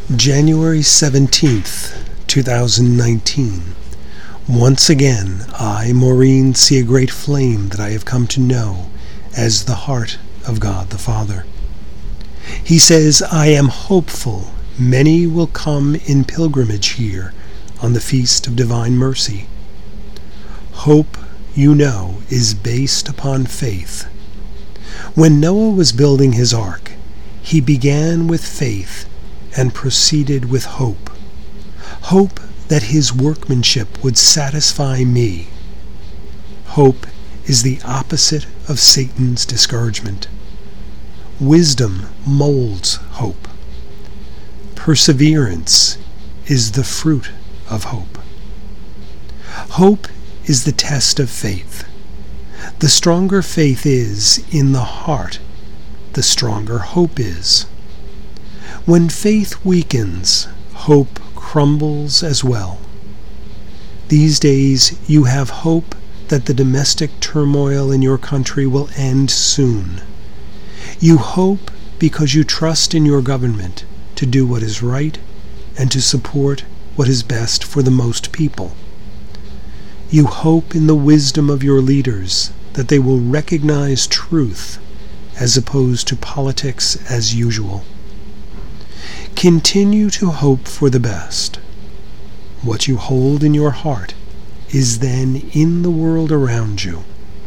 January 17th, 2019. Once again, I, Maureen, see a great flame that I have come to know as the heart of God the Father. He says, I am hopeful many will come in pilgrimage here on the Feast of Divine Mercy. Hope, you know, is based upon faith. When Noah was building his ark, he began with faith and proceeded with hope. Hope that his workmanship would satisfy me. Hope is the opposite of Satan's discouragement. Wisdom molds hope. Perseverance is the fruit of hope. Hope is the test of faith. The stronger faith is in the heart, the stronger hope is. When faith weakens, hope crumbles as well. These days you have hope that the domestic turmoil in your country will end soon. You hope because you trust in your government to do what is right and to support what is best for the most people. You hope in the wisdom of your leaders that they will recognize truth as opposed to politics as usual. Continue to hope for the best. What you hold in your heart is then in the world around you.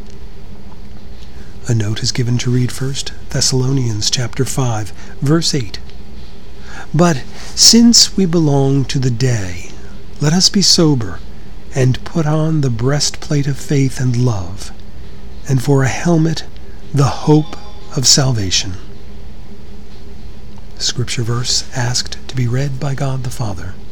A note is given to read 1 Thessalonians chapter 5, verse 8. But since we belong to the day, let us be sober and put on the breastplate of faith and love, and for a helmet, the hope of salvation. Scripture verse asked to be read by God the Father.